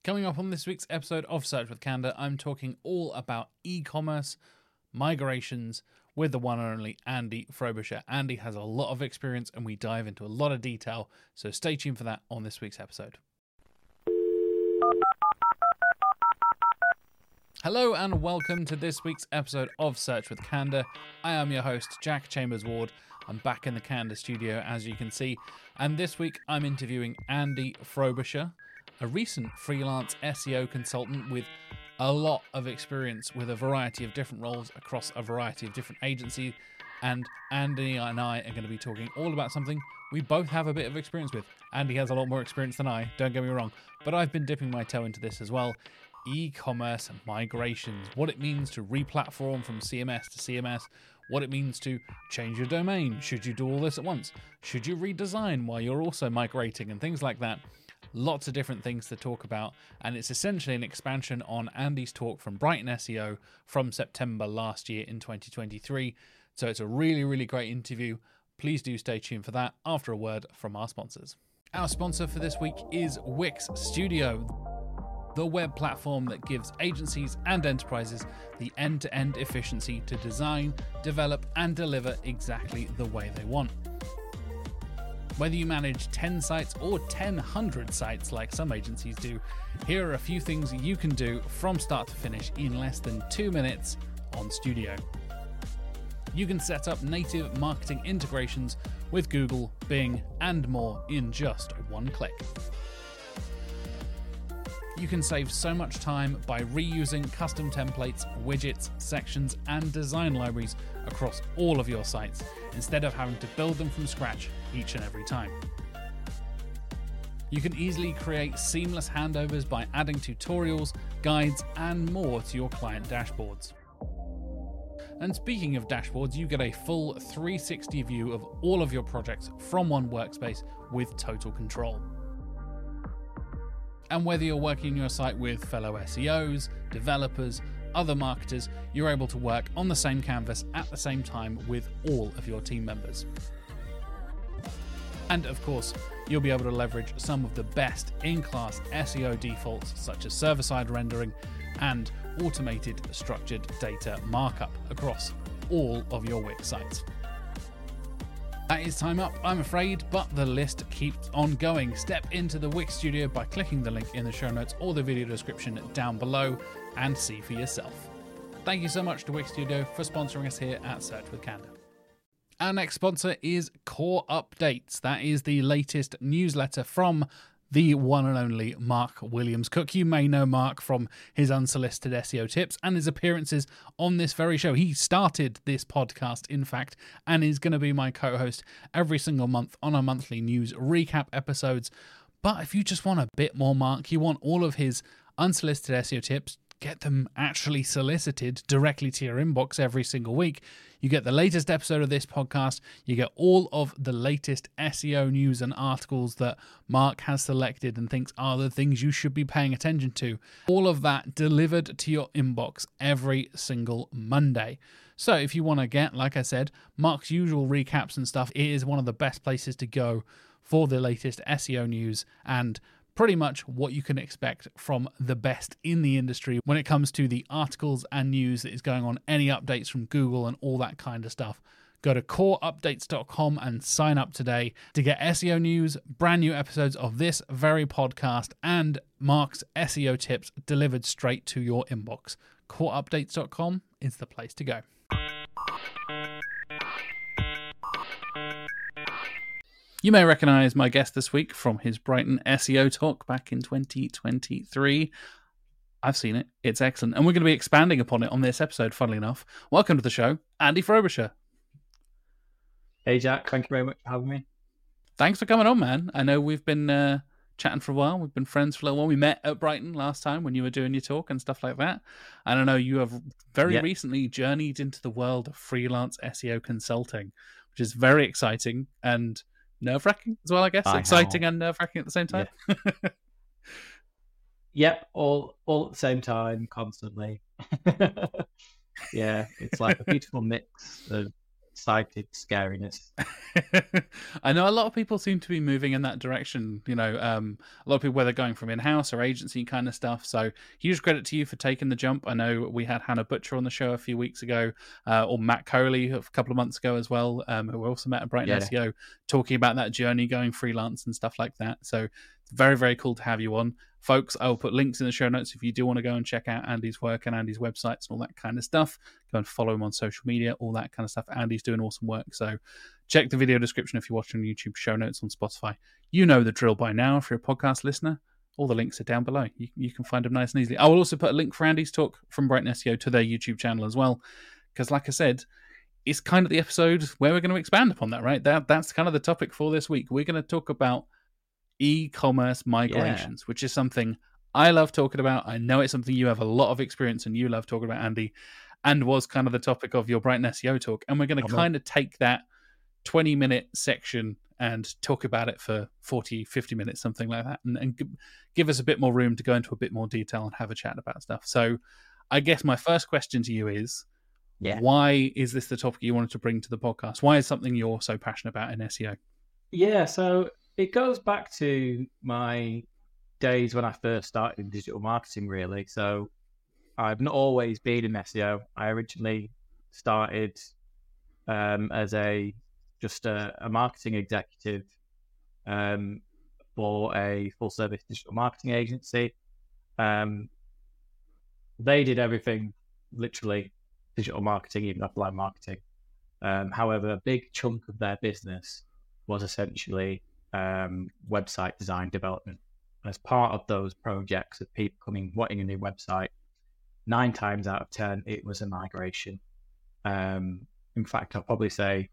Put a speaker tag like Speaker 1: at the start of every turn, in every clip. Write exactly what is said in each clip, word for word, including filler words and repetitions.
Speaker 1: Coming up on this week's episode of Search with Candour, I'm talking all about e-commerce, migrations with the one and only Andy Frobisher. Andy has a lot of experience and we dive into a lot of detail, so stay tuned for that on this week's episode. Hello and welcome to this week's episode of Search with Candour. I am your host, Jack Chambers-Ward. I'm back in the Candour studio, as you can see, and this week I'm interviewing Andy Frobisher, a recent freelance S E O consultant with a lot of experience with a variety of different roles across a variety of different agencies. And Andy and I are going to be talking all about something we both have a bit of experience with. Andy has a lot more experience than I, don't get me wrong, but I've been dipping my toe into this as well. E-commerce migrations, what it means to re-platform from C M S to C M S, what it means to change your domain. Should you do all this at once? Should you redesign while you're also migrating and things like that? Lots of different things to talk about, and it's essentially an expansion on Andy's talk from Brighton S E O from September last year in twenty twenty-three. So it's a really, really great interview. Please do stay tuned for that after a word from our sponsors. Our sponsor for this week is Wix Studio, the web platform that gives agencies and enterprises the end-to-end efficiency to design, develop, and deliver exactly the way they want. Whether you manage ten sites or ten hundred sites like some agencies do, here are a few things you can do from start to finish in less than two minutes on Studio. You can set up native marketing integrations with Google, Bing, and more in just one click. You can save so much time by reusing custom templates, widgets, sections, and design libraries across all of your sites, instead of having to build them from scratch each and every time. You can easily create seamless handovers by adding tutorials, guides, and more to your client dashboards. And speaking of dashboards, you get a full three sixty view of all of your projects from one workspace with total control. And whether you're working your site with fellow S E Os, developers, other marketers, you're able to work on the same canvas at the same time with all of your team members. And of course, you'll be able to leverage some of the best in-class S E O defaults such as server-side rendering and automated structured data markup across all of your Wix sites. That is time up, I'm afraid, but the list keeps on going. Step into the Wix Studio by clicking the link in the show notes or the video description down below and see for yourself. Thank you so much to Wix Studio for sponsoring us here at Search with Candour. Our next sponsor is Core Updates. That is the latest newsletter from the one and only Mark Williams-Cook. You may know Mark from his unsolicited S E O tips and his appearances on this very show. He started this podcast, in fact, and is going to be my co-host every single month on our monthly news recap episodes. But if you just want a bit more Mark, you want all of his unsolicited S E O tips, get them actually solicited directly to your inbox every single week. You get the latest episode of this podcast. You get all of the latest S E O news and articles that Mark has selected and thinks are the things you should be paying attention to. All of that delivered to your inbox every single Monday. So if you want to get, like I said, Mark's usual recaps and stuff, it is one of the best places to go for the latest S E O news and pretty much what you can expect from the best in the industry when it comes to the articles and news that is going on, any updates from Google and all that kind of stuff. Go to core updates dot com and sign up today to get S E O news, brand new episodes of this very podcast, and Mark's S E O tips delivered straight to your inbox. core updates dot com is the place to go. You may recognise my guest this week from his Brighton S E O talk back in twenty twenty-three. I've seen it. It's excellent. And we're going to be expanding upon it on this episode, funnily enough. Welcome to the show, Andy Frobisher.
Speaker 2: Hey, Jack. Thank you very much for having me.
Speaker 1: Thanks for coming on, man. I know we've been uh, chatting for a while. We've been friends for a little while. We met at Brighton last time when you were doing your talk and stuff like that. And I know you have very
Speaker 2: yeah.
Speaker 1: recently journeyed into the world of freelance S E O consulting, which is very exciting and nerve-wracking as well, I guess. I Exciting have. and nerve-wracking at the same time.
Speaker 2: Yeah. Yep, all all at the same time, constantly. Yeah, it's like a beautiful mix of sighted scariness.
Speaker 1: I know a lot of people seem to be moving in that direction. You know, um, a lot of people, whether going from in-house or agency kind of stuff. So huge credit to you for taking the jump. I know we had Hannah Butcher on the show a few weeks ago, uh, or Matt Coley a couple of months ago as well, um, who we also met at Brighton
Speaker 2: Yeah.
Speaker 1: S E O, talking about that journey going freelance and stuff like that. So very, very cool to have you on. Folks, I will put links in the show notes if you do want to go and check out Andy's work and Andy's websites and all that kind of stuff. Go and follow him on social media, all that kind of stuff. Andy's doing awesome work. So check the video description if you're watching on YouTube, show notes on Spotify. You know the drill by now if you're a podcast listener. All the links are down below. You, you can find them nice and easily. I will also put a link for Andy's talk from Brighton S E O to their YouTube channel as well. Because like I said, it's kind of the episode where we're going to expand upon that, right? That That's kind of the topic for this week. We're going to talk about e-commerce migrations, yeah. which is something I love talking about. I know it's something you have a lot of experience and you love talking about, Andy, and was kind of the topic of your Brighton S E O talk. And we're going to kind on. of take that twenty minute section and talk about it for forty, fifty minutes, something like that, and, and give us a bit more room to go into a bit more detail and have a chat about stuff. So I guess my first question to you is, yeah. why is this the topic you wanted to bring to the podcast? Why is something you're so passionate about in S E O?
Speaker 2: Yeah, so it goes back to my days when I first started in digital marketing, really. So I've not always been in S E O. I originally started um, as a just a, a marketing executive um, for a full-service digital marketing agency. Um, they did everything, literally, digital marketing, even offline marketing. Um, however, a big chunk of their business was essentially Um, website design development. As part of those projects of people coming wanting a new website, nine times out of ten it was a migration. Um, in fact, I'll probably say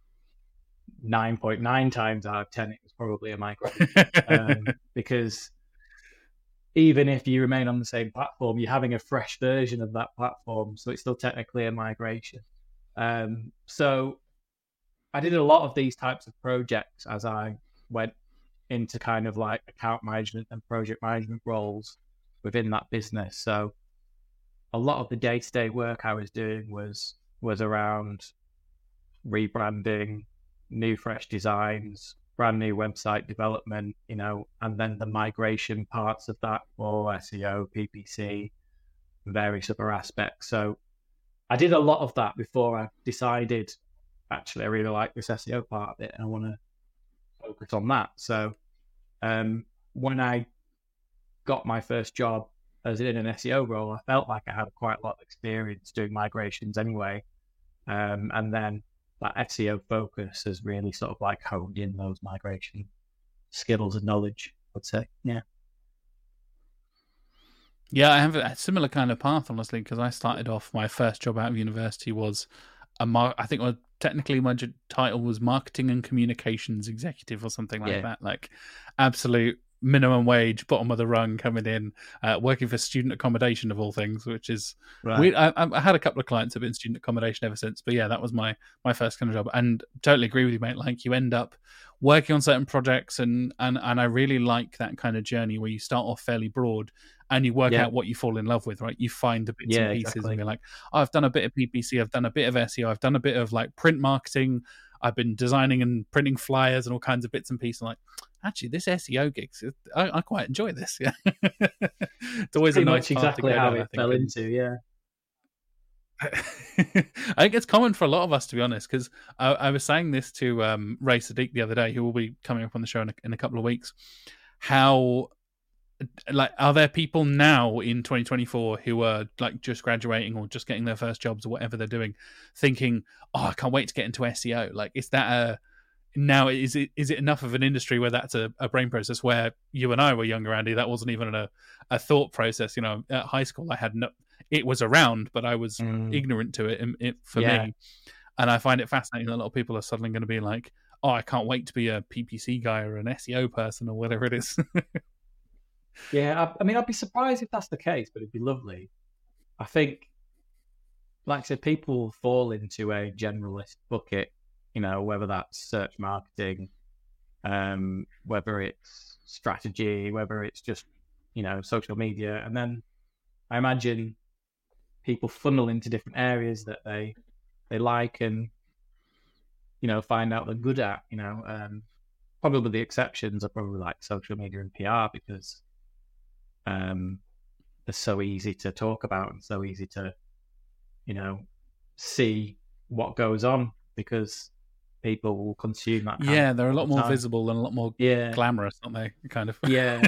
Speaker 2: nine point nine times out of ten it was probably a migration. um, because even if you remain on the same platform, you're having a fresh version of that platform, so it's still technically a migration. Um, so I did a lot of these types of projects as I went into kind of like account management and project management roles within that business. So a lot of the day-to-day work I was doing was was around rebranding, new fresh designs, brand new website development, you know, and then the migration parts of that for S E O, P P C, various other aspects. So I did a lot of that before I decided, actually, I really like this S E O part of it and I want to focus on that. So um, when I got my first job as in an S E O role, I felt like I had quite a lot of experience doing migrations anyway. Um, and then that S E O focus has really sort of like honed in those migration skills and knowledge, I would say. Yeah.
Speaker 1: Yeah, I have a similar kind of path, honestly, because I started off, my first job out of university was a mar- I think well, technically my title was marketing and communications executive or something like yeah. that. Like absolute minimum wage, bottom of the rung, coming in, uh, working for student accommodation of all things, which is right. weird. I, I had a couple of clients who've been student accommodation ever since, but yeah, that was my my first kind of job. And totally agree with you, mate. Like you end up working on certain projects, and and and I really like that kind of journey where you start off fairly broad and you work yeah. out what you fall in love with, right? You find the bits yeah, and pieces exactly. and you're like, oh, I've done a bit of P P C, I've done a bit of S E O, I've done a bit of like print marketing, I've been designing and printing flyers and all kinds of bits and pieces. I'm like, actually, this S E O gigs, I, I quite enjoy this. Yeah, it's always
Speaker 2: Pretty
Speaker 1: a nice
Speaker 2: much exactly how
Speaker 1: down,
Speaker 2: it fell into. Yeah,
Speaker 1: I think it's common for a lot of us, to be honest, because I, I was saying this to um, Ray Sadiq the other day, who will be coming up on the show in a, in a couple of weeks. How, like, are there people now in twenty twenty-four who are like just graduating or just getting their first jobs or whatever they're doing, thinking, "Oh, I can't wait to get into S E O." Like, is that a now is it is it enough of an industry where that's a, a brain process? Where you and I were younger, Andy, that wasn't even a, a thought process. You know, at high school, I had no. It was around, but I was mm. ignorant to it, it for yeah. me. And I find it fascinating that a lot of people are suddenly going to be like, "Oh, I can't wait to be a P P C guy or an S E O person or whatever it is."
Speaker 2: Yeah, I, I mean, I'd be surprised if that's the case, but it'd be lovely. I think, like I said, people fall into a generalist bucket, you know, whether that's search marketing, um, whether it's strategy, whether it's just, you know, social media. And then I imagine people funnel into different areas that they they like. And you know, find out they're good at. You know, um, probably the exceptions are probably like social media and P R because um, they're so easy to talk about and so easy to, you know, see what goes on because people will consume that.
Speaker 1: Yeah,
Speaker 2: kind
Speaker 1: they're a lot more
Speaker 2: time.
Speaker 1: visible and a lot more
Speaker 2: yeah.
Speaker 1: glamorous, aren't they? Kind of.
Speaker 2: Yeah.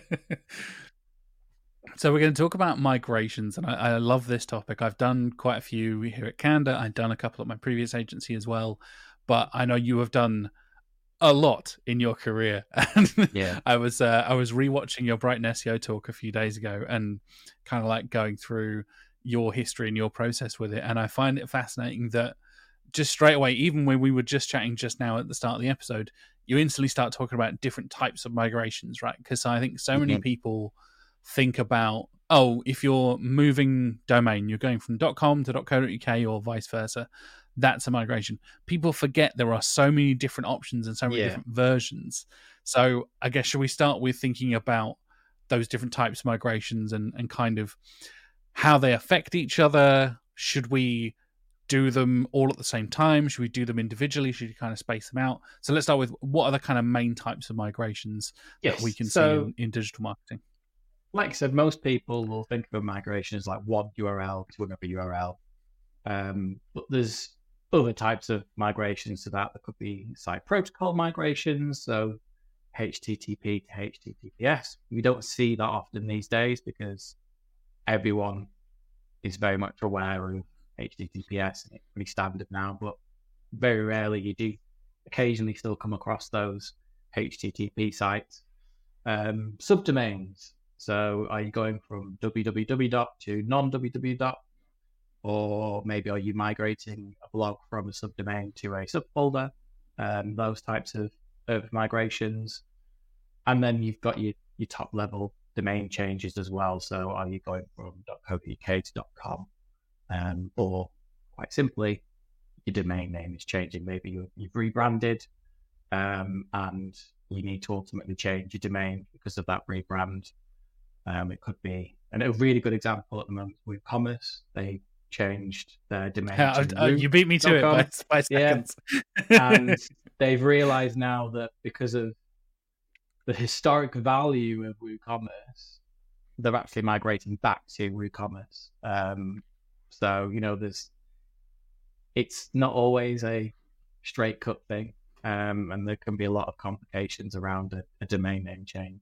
Speaker 1: So we're going to talk about migrations, and I, I love this topic. I've done quite a few here at Canada. I've done a couple at my previous agency as well, but I know you have done a lot in your career. And
Speaker 2: yeah.
Speaker 1: I was uh, I was rewatching your Brighton S E O talk a few days ago, and kind of like going through your history and your process with it. And I find it fascinating that just straight away, even when we were just chatting just now at the start of the episode, you instantly start talking about different types of migrations, right? Because I think so many
Speaker 2: mm-hmm.
Speaker 1: people think about, oh, if you're moving domain, you're going from .com to .co.uk or vice versa, that's a migration. People forget there are so many different options and so many
Speaker 2: yeah.
Speaker 1: different versions. So I guess, should we start with thinking about those different types of migrations and, and kind of how they affect each other? Should we do them all at the same time? Should we do them individually? Should you kind of space them out? So let's start with, what are the kind of main types of migrations
Speaker 2: yes.
Speaker 1: that we can
Speaker 2: so,
Speaker 1: see in, in digital marketing?
Speaker 2: Like I said, most people will think of a migration as like one U R L to another U R L. Um, but there's other types of migrations to that. There could be site protocol migrations, so H T T P to H T T P S. We don't see that often these days because everyone is very much aware of H T T P S and it's pretty standard now, but very rarely you do occasionally still come across those H T T P sites. Um, subdomains. So are you going from www to non-www, or maybe are you migrating a blog from a subdomain to a subfolder? Um, those types of, of migrations. And then you've got your, your top level domain changes as well. So are you going from .co.uk to .com? Um, or quite simply, your domain name is changing. Maybe you, you've rebranded um, and you need to ultimately change your domain because of that rebrand. Um, it could be, and a really good example at the moment with WooCommerce. They changed their domain.
Speaker 1: Uh,
Speaker 2: to
Speaker 1: uh, you beat me to it by, by seconds.
Speaker 2: Yeah. And they've realized now that because of the historic value of WooCommerce, they're actually migrating back to WooCommerce. Um, so, you know, there's, it's not always a straight cut thing. Um, and there can be a lot of complications around a, a domain name change.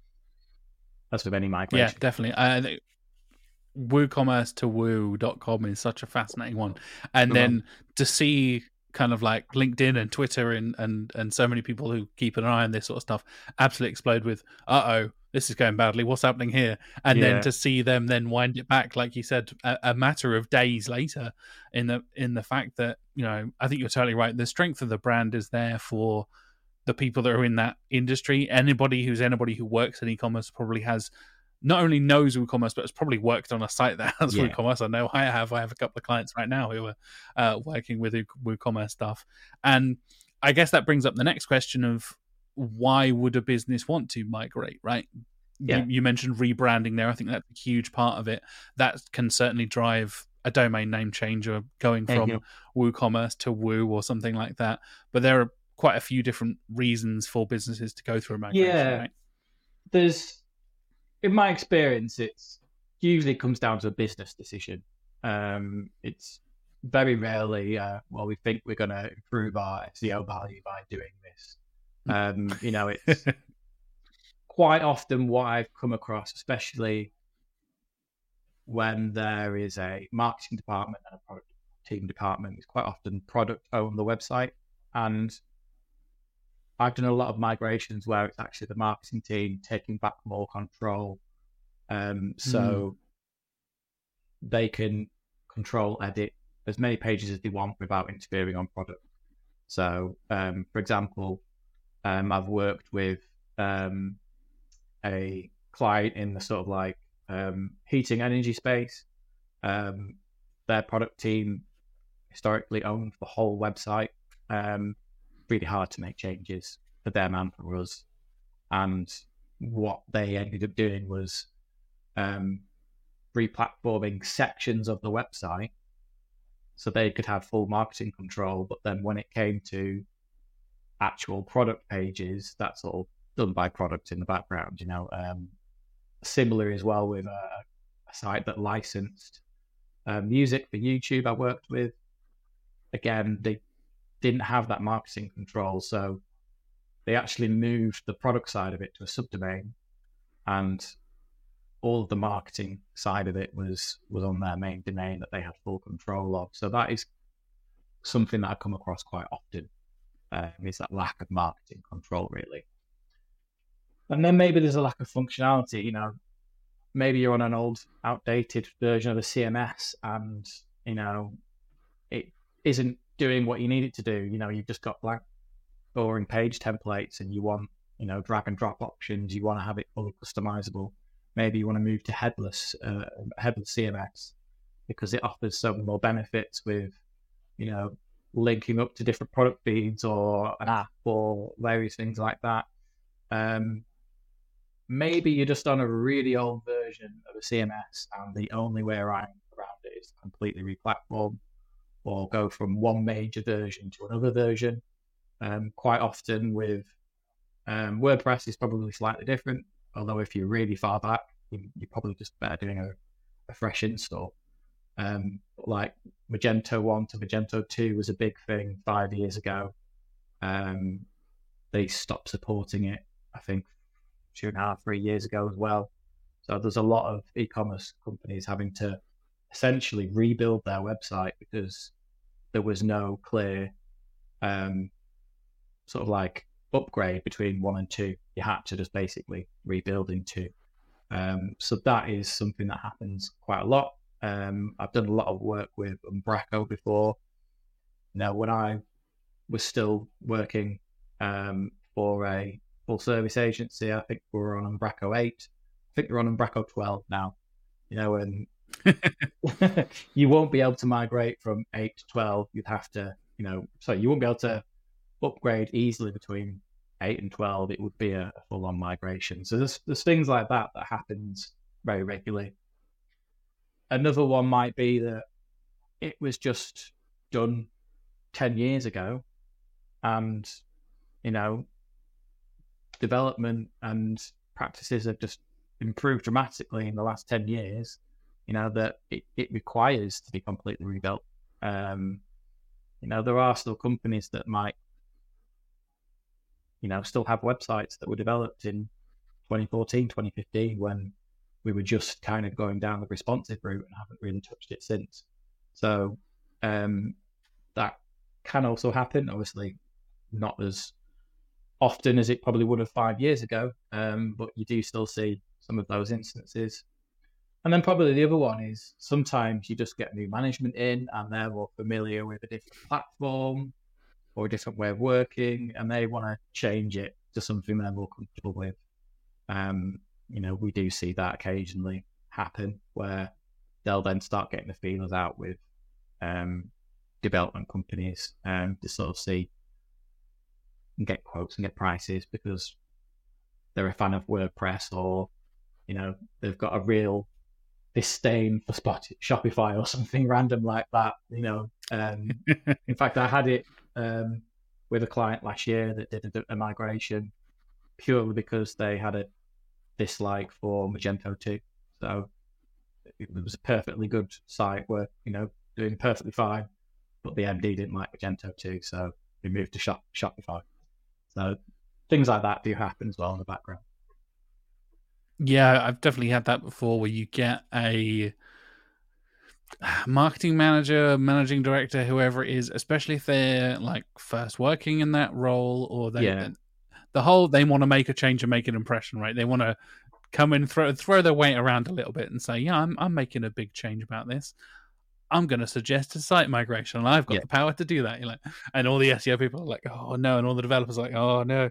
Speaker 2: That's with any migration.
Speaker 1: Yeah, definitely. I think WooCommerce to woo dot com is such a fascinating one. And
Speaker 2: Good
Speaker 1: then
Speaker 2: one.
Speaker 1: to see kind of like LinkedIn and Twitter and, and, and so many people who keep an eye on this sort of stuff absolutely explode with, uh-oh, this is going badly. What's happening here? And
Speaker 2: Yeah.
Speaker 1: then to see them then wind it back, like you said, a, a matter of days later, in the in the fact that, you know, I think you're totally right. The strength of the brand is there for the people that are in that industry. Anybody who's anybody who works in e-commerce probably has, not only knows WooCommerce, but has probably worked on a site that has
Speaker 2: Yeah.
Speaker 1: WooCommerce. I know I have. I have a couple of clients right now who are uh, working with WooCommerce stuff. And I guess that brings up the next question of, why would a business want to migrate, right?
Speaker 2: Yeah.
Speaker 1: You, you mentioned rebranding there. I think that's a huge part of it. That can certainly drive a domain name change, or going from
Speaker 2: Mm-hmm.
Speaker 1: WooCommerce to Woo or something like that. But there are quite a few different reasons for businesses to go through a migration,
Speaker 2: Yeah.
Speaker 1: right?
Speaker 2: There's, in my experience, it's usually comes down to a business decision. Um, it's very rarely, uh, well, we think we're going to improve our S E O value by doing this. Um, you know, it's quite often what I've come across, especially when there is a marketing department and a product team department, is quite often product own the website. And I've done a lot of migrations where it's actually the marketing team taking back more control. Um, so mm. they can control, edit as many pages as they want without interfering on product. So, um, for example, um, I've worked with um, a client in the sort of like um, heating energy space. Um, their product team historically owned the whole website. Um, really hard to make changes for them and for us. And what they ended up doing was um, re-platforming sections of the website so they could have full marketing control. But then when it came to actual product pages, that's all done by product in the background, you know. Um, similar as well with a, a site that licensed uh, music for YouTube I worked with. Again, they didn't have that marketing control, so they actually moved the product side of it to a subdomain, and all of the marketing side of it was was on their main domain that they had full control of. So that is something that I come across quite often, uh, is that lack of marketing control, really. And then maybe there's a lack of functionality. You know, maybe you're on an old, outdated version of a C M S, and you know it isn't doing what you need it to do. You know, you've just got blank, boring page templates, and you want, you know, drag and drop options. You want to have it fully customizable. Maybe you want to move to headless, uh, headless C M S because it offers so many more benefits with, you know, linking up to different product feeds or an app or various things like that. Um, maybe you're just on a really old version of a C M S, and the only way around around it is to completely re-platform or go from one major version to another version. Um, quite often with um, WordPress is probably slightly different, although if you're really far back, you, you're probably just better doing a, a fresh install. Um, like Magento one to Magento two was a big thing five years ago. Um, they stopped supporting it, I think, two and a half, three years ago as well. So there's a lot of e-commerce companies having to essentially rebuild their website because there was no clear um, sort of like upgrade between one and two. You had to just basically rebuild in two. Um, so that is something that happens quite a lot. Um, I've done a lot of work with Umbraco before. Now, when I was still working um, for a full service agency, I think we were on Umbraco eight. I think we're on Umbraco twelve now. You know, and you won't be able to migrate from eight to twelve. You'd have to, you know, so you won't be able to upgrade easily between eight and twelve. It would be a, a full-on migration. So there's there's things like that that happens very regularly. Another one might be that it was just done ten years ago, and you know, development and practices have just improved dramatically in the last ten years. You know, that it, it requires to be completely rebuilt. Um, you know, there are still companies that might, you know, still have websites that were developed in twenty fourteen, twenty fifteen when we were just kind of going down the responsive route and haven't really touched it since. So um, that can also happen. Obviously, not as often as it probably would have five years ago, um, but you do still see some of those instances. And then probably the other one is sometimes you just get new management in and they're more familiar with a different platform or a different way of working, and they want to change it to something they're more comfortable with. Um, you know, we do see that occasionally happen where they'll then start getting the feelers out with um, development companies um, to sort of see and get quotes and get prices because they're a fan of WordPress, or, you know, they've got a real disdain for Spot- Shopify or something random like that, you know. Um, in fact, I had it um, with a client last year that did a, a migration purely because they had a dislike for Magento two. So it was a perfectly good site where, you know, doing perfectly fine, but the M D didn't like Magento two, so we moved to Shop- Shopify. So things like that do happen as well in the background.
Speaker 1: Yeah, I've definitely had that before where you get a marketing manager, managing director, whoever it is, especially if they're like first working in that role, or they,
Speaker 2: Yeah.
Speaker 1: the whole, they want to make a change and make an impression, right? They want to come in, throw throw their weight around a little bit and say, yeah, I'm I'm making a big change about this. I'm going to suggest a site migration, and I've got
Speaker 2: Yeah.
Speaker 1: the power to do that. You're like, and all the S E O people are like, oh no, and all the developers are like, oh no.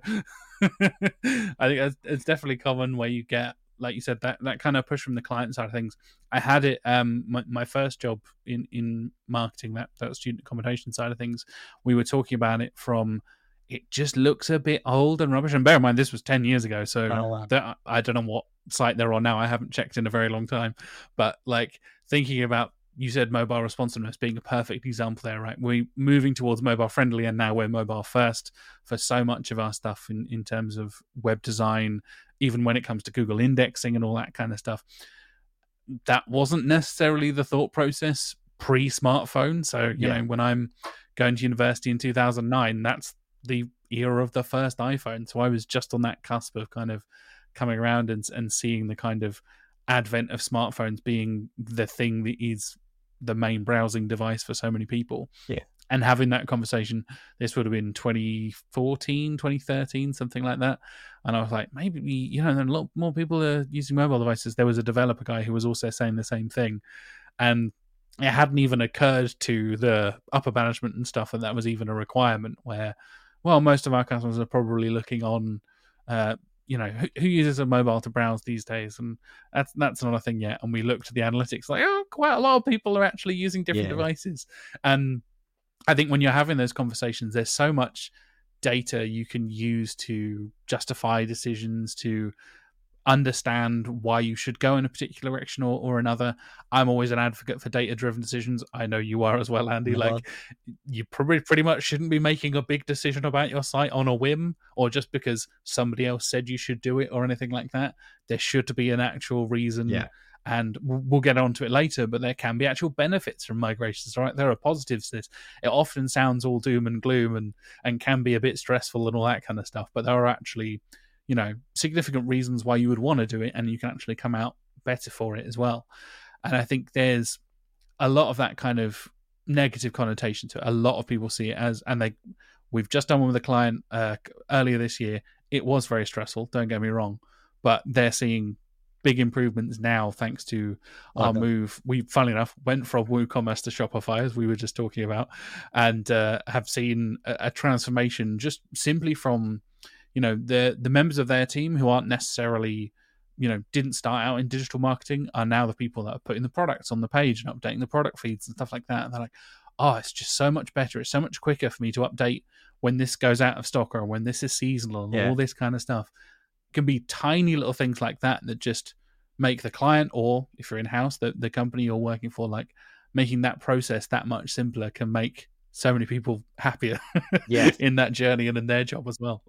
Speaker 1: I think it's, it's definitely common where you get, like you said, that, that kind of push from the client side of things. I had it, um, my, my first job in, in marketing, that, that student accommodation side of things, we were talking about it from, it just looks a bit old and rubbish. And bear in mind, this was ten years ago, so
Speaker 2: Oh, wow.
Speaker 1: that, I don't know what site they're on now. I haven't checked in a very long time. But like thinking about you said mobile responsiveness being a perfect example there, right? We're moving towards mobile friendly, and now we're mobile first for so much of our stuff in, in terms of web design, even when it comes to Google indexing and all that kind of stuff. That wasn't necessarily the thought process pre-smartphone. So, you yeah. know, when I'm going to university in two thousand nine, that's the era of the first iPhone. So I was just on that cusp of kind of coming around and, and seeing the kind of advent of smartphones being the thing that is the main browsing device for so many people.
Speaker 2: Yeah.
Speaker 1: And having that conversation, this would have been twenty fourteen, twenty thirteen, something like that. And I was like, maybe, we, you know, a lot more people are using mobile devices. There was a developer guy who was also saying the same thing. And it hadn't even occurred to the upper management and stuff that that was even a requirement, where, well, most of our customers are probably looking on, uh, you know, who, who uses a mobile to browse these days? And that's that's not a thing yet. And we looked at the analytics like, oh, quite a lot of people are actually using different yeah. devices. And I think when you're having those conversations, there's so much data you can use to justify decisions, to understand why you should go in a particular direction or, or another. I'm always an advocate for data-driven decisions. I know you are as well, Andy. No. Like, you probably pretty much shouldn't be making a big decision about your site on a whim or just because somebody else said you should do it or anything like that. There should be an actual reason.
Speaker 2: Yeah.
Speaker 1: And we'll get onto it later, but there can be actual benefits from migrations, right? There are positives to this. It often sounds all doom and gloom and, and can be a bit stressful and all that kind of stuff, but there are actually, you know, significant reasons why you would want to do it, and you can actually come out better for it as well. And I think there's a lot of that kind of negative connotation to it. A lot of people see it as, and they, we've just done one with a client uh, earlier this year. It was very stressful, don't get me wrong, but they're seeing big improvements now thanks to our okay. move. We, funnily enough, went from WooCommerce to Shopify, as we were just talking about, and uh, have seen a, a transformation just simply from, you know, the the members of their team who aren't necessarily, you know, didn't start out in digital marketing are now the people that are putting the products on the page and updating the product feeds and stuff like that. And they're like, oh, it's just so much better. It's so much quicker for me to update when this goes out of stock or when this is seasonal and yeah. all this kind of stuff. Can be tiny little things like that that just make the client, or if you're in-house, the, the company you're working for, like making that process that much simpler can make so many people happier
Speaker 2: yeah.
Speaker 1: in that journey and in their job as well.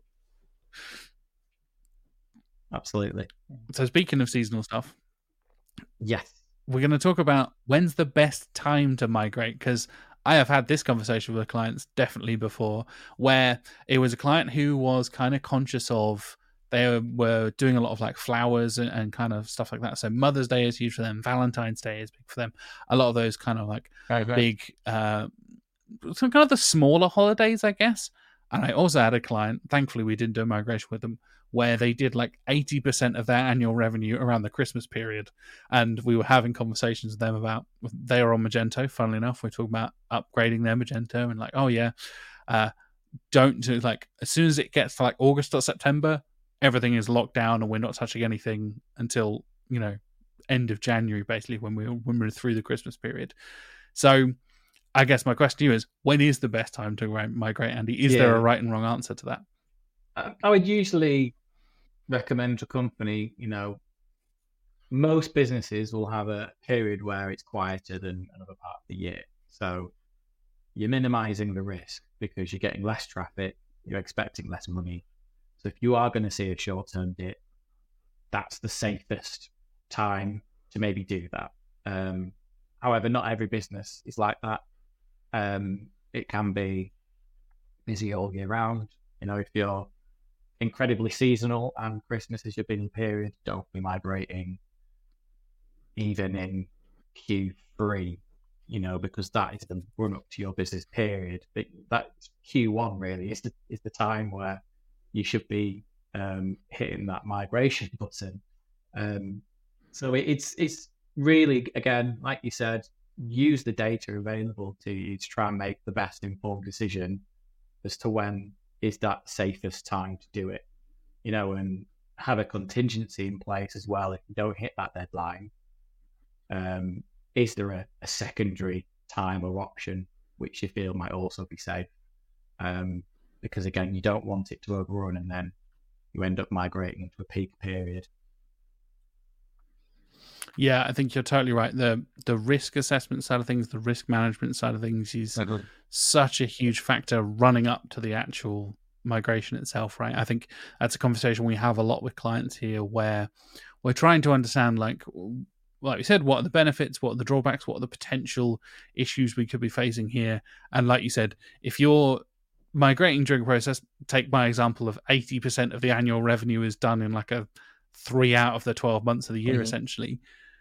Speaker 2: Absolutely.
Speaker 1: So speaking of seasonal stuff,
Speaker 2: yes,
Speaker 1: we're going to talk about when's the best time to migrate, because I have had this conversation with clients definitely before, where it was a client who was kind of conscious of, they were doing a lot of like flowers and, and kind of stuff like that. So Mother's Day is huge for them. Valentine's Day is big for them. A lot of those kind of like okay. big, uh, some kind of the smaller holidays, I guess. And I also had a client, thankfully we didn't do a migration with them, where they did like eighty percent of their annual revenue around the Christmas period. And we were having conversations with them about, they are on Magento, funnily enough. We're talking about upgrading their Magento and like, oh yeah, uh, don't do like, as soon as it gets to like August or September, everything is locked down and we're not touching anything until, you know, end of January, basically, when we're, when we're through the Christmas period. So I guess my question to you is, when is the best time to migrate, Andy? Is yeah. there a right and wrong answer to that?
Speaker 2: I would usually recommend to a company, you know, most businesses will have a period where it's quieter than another part of the year. So you're minimizing the risk because you're getting less traffic, you're expecting less money. So if you are going to see a short-term dip, that's the safest time to maybe do that. Um, however, not every business is like that. Um, it can be busy all year round. You know, if you're incredibly seasonal and Christmas is your busy period, don't be migrating even in Q three, you know, because that is the run up to your business period. But that Q one really is the, is the time where you should be um, hitting that migration button. Um, so it, it's it's really, again, like you said, use the data available to you to try and make the best informed decision as to when is that safest time to do it. You know, and have a contingency in place as well if you don't hit that deadline. Um, is there a, a secondary time or option which you feel might also be safe? Um, because again, you don't want it to overrun and then you end up migrating into a peak period.
Speaker 1: Yeah, I think you're totally right. The the risk assessment side of things, the risk management side of things is
Speaker 2: Mhm.
Speaker 1: such a huge factor running up to the actual migration itself, right? I think that's a conversation we have a lot with clients here where we're trying to understand, like, like we said, what are the benefits, what are the drawbacks, what are the potential issues we could be facing here. And like you said, if you're migrating during a process, take my example of eighty percent of the annual revenue is done in like a three out of the twelve months of the year,
Speaker 2: Mhm.
Speaker 1: essentially.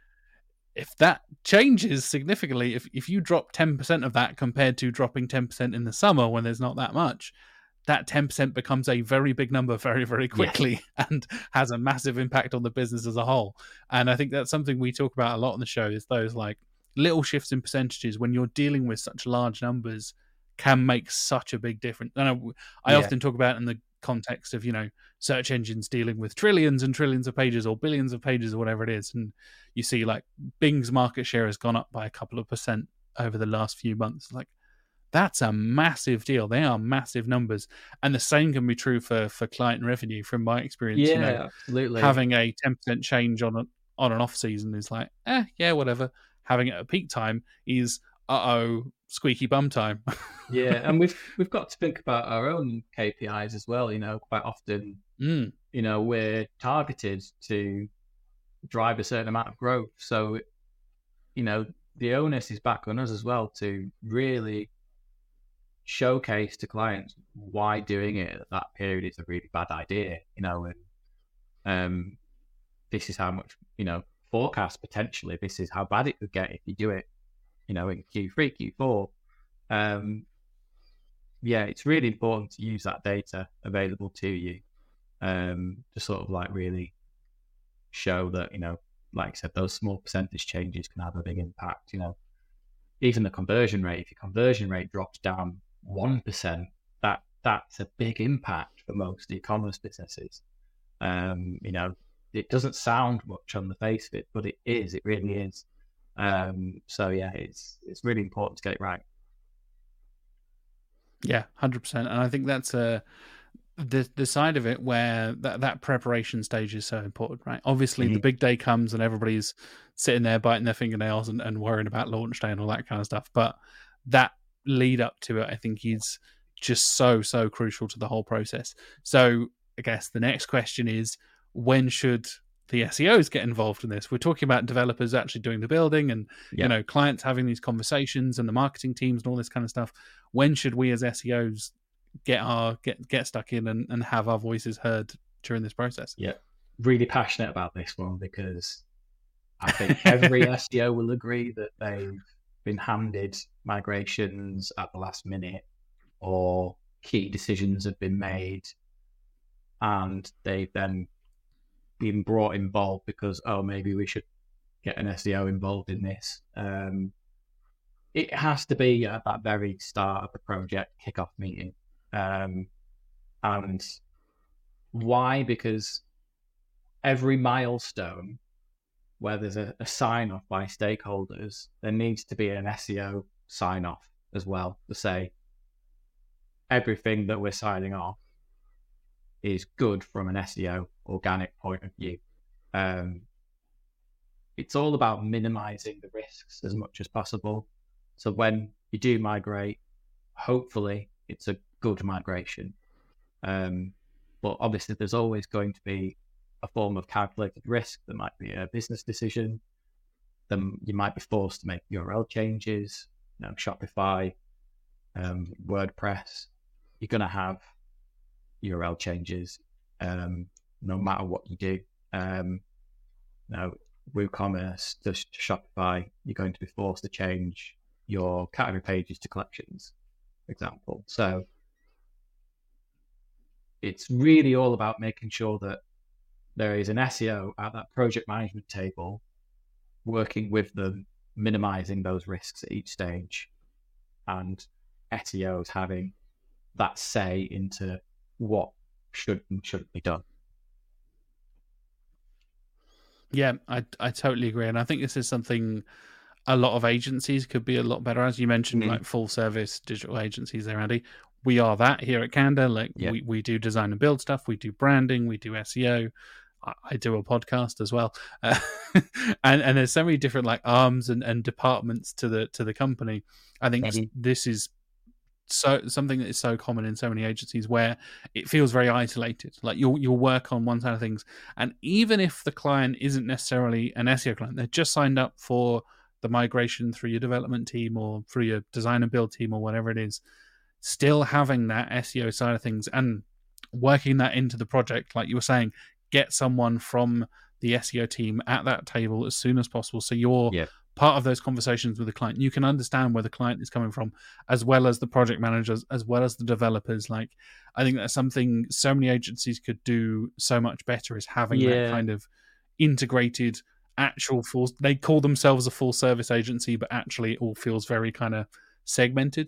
Speaker 1: If that changes significantly, if, if you drop ten percent of that compared to dropping ten percent in the summer when there's not that much, that ten percent becomes a very big number very, very quickly yeah. and has a massive impact on the business as a whole. And I think that's something we talk about a lot on the show, is those like little shifts in percentages when you're dealing with such large numbers can make such a big difference. And I, I yeah. often talk about it in the context of, you know, search engines dealing with trillions and trillions of pages or billions of pages or whatever it is. And you see like Bing's market share has gone up by a couple of percent over the last few months. Like, that's a massive deal. They are massive numbers. And the same can be true for, for client revenue from my experience.
Speaker 2: Yeah,
Speaker 1: you know,
Speaker 2: absolutely.
Speaker 1: Having a ten percent change on, a, on an off season is like, eh, yeah, whatever. Having it at peak time is, uh-oh, squeaky bum time.
Speaker 2: Yeah, and we've we've got to think about our own K P Is as well. You know, quite often,
Speaker 1: mm.
Speaker 2: you know, we're targeted to drive a certain amount of growth. So, you know, the onus is back on us as well to really showcase to clients why doing it at that period is a really bad idea. You know, and um, this is how much, you know, forecast potentially. This is how bad it could get if you do it, you know, in Q three, Q four. Um, yeah, it's really important to use that data available to you um, to sort of like really show that, you know, like I said, those small percentage changes can have a big impact. You know, even the conversion rate, if your conversion rate drops down one percent, that that's a big impact for most e-commerce businesses. Um, you know, it doesn't sound much on the face of it, but it is, it really is. Um, so yeah, it's it's really important to get it right.
Speaker 1: Yeah, one hundred percent. And I think that's a, the the side of it where that, that preparation stage is so important, right? Obviously, mm-hmm. the big day comes and everybody's sitting there biting their fingernails and, and worrying about launch day and all that kind of stuff. But that lead up to it, I think, is just so, so crucial to the whole process. So I guess the next question is, when should the S E Os get involved in this? We're talking about developers actually doing the building and, yeah. you know, clients having these conversations and the marketing teams and all this kind of stuff. When should we as S E Os get our get get stuck in and, and have our voices heard during this process?
Speaker 2: Yeah, really passionate about this one because I think every S E O will agree that they've been handed migrations at the last minute or key decisions have been made and they've then been brought involved because, oh, maybe we should get an S E O involved in this. Um, it has to be at that very start of the project kickoff meeting. Um, and why? Because every milestone where there's a, a sign-off by stakeholders, there needs to be an S E O sign-off as well to say everything that we're signing off is good from an S E O organic point of view. Um, it's all about minimizing the risks as much as possible. So when you do migrate, hopefully it's a good migration. Um, but obviously there's always going to be a form of calculated risk. There might be a business decision. Then you might be forced to make U R L changes, you know, Shopify, um, WordPress. You're going to have U R L changes, um, no matter what you do. Um, now, WooCommerce to Shopify, you're going to be forced to change your category pages to collections, for example. So it's really all about making sure that there is an S E O at that project management table, working with them, minimizing those risks at each stage, and S E Os having that say into what should and shouldn't be done.
Speaker 1: Yeah, I I totally agree, and I think this is something a lot of agencies could be a lot better. As you mentioned, mm-hmm. like full service digital agencies there, Andy. We are that here at Candour. Like yeah. we, we do design and build stuff, we do branding, we do S E O. I do a podcast as well, uh, and and there's so many different like arms and, and departments to the to the company. I think mm-hmm. this is so something that is so common in so many agencies where it feels very isolated. Like you'll you'll work on one side of things, and even if the client isn't necessarily an S E O client, they're just signed up for the migration through your development team or through your design and build team or whatever it is. Still having that S E O side of things and working that into the project, like you were saying. Get someone from the S E O team at that table as soon as possible, so you're yeah. part of those conversations with the client. You can understand where the client is coming from, as well as the project managers, as well as the developers. Like, I think that's something so many agencies could do so much better, is having yeah. that kind of integrated, actual full. They call themselves a full service agency, but actually it all feels very kind of segmented.